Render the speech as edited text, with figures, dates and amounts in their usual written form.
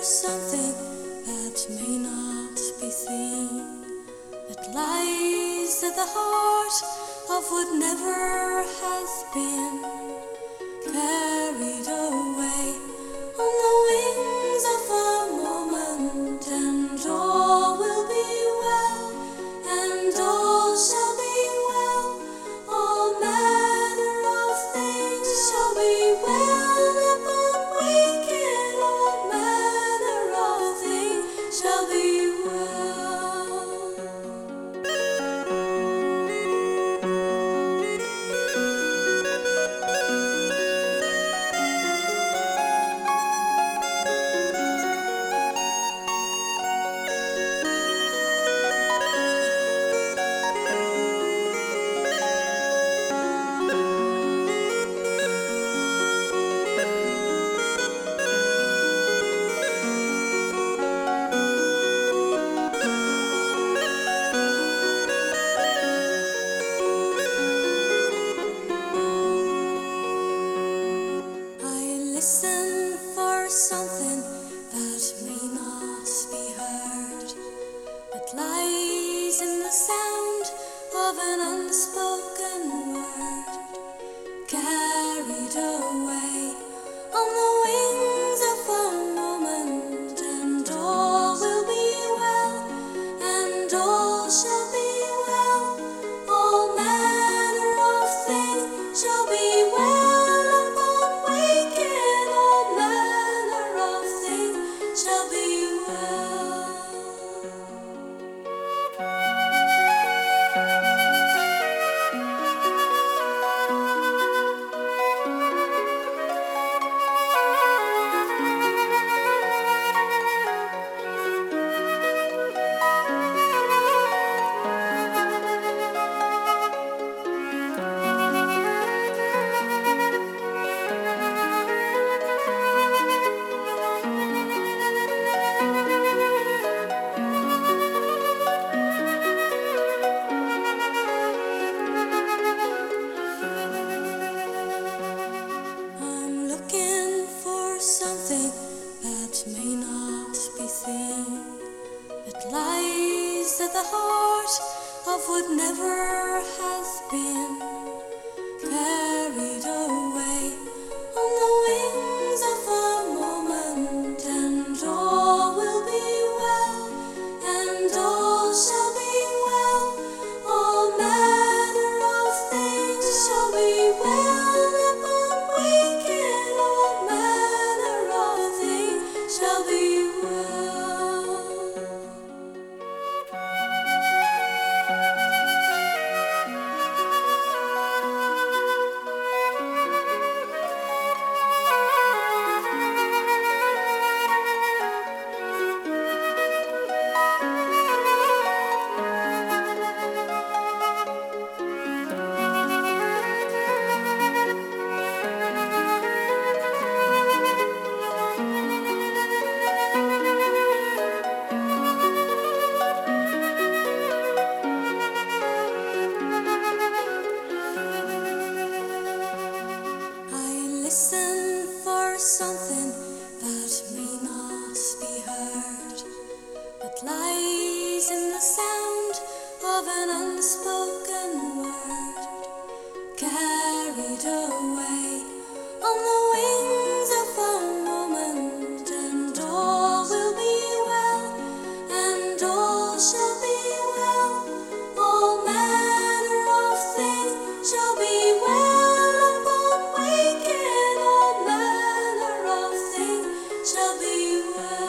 something that may not be seen, that lies at the heart of what never has been, carried away on the wings of a moment, and all will be well, and all shall be well, all manner of things shall be well upon waking, all manner of things shall be well. Listen for something that may not be heard, that lies in the sound of an unspoken word, carried away on the wings of a moment, and all will be well, and all shall be well, all manner of things shall be well. Shall be well. Something that may not be seen, that lies at the heart of what never has been, carried away on the wings of a moment, and all will be well, and all shall be well, all manner of things shall be well upon waking, all manner of things shall be well. Listen for something that may not be heard, that lies in the sound of an unspoken word, carried away on the wings of a moment, and all will be well, and all shall be well, all manner of things shall be well upon waking, all manner of things shall be well.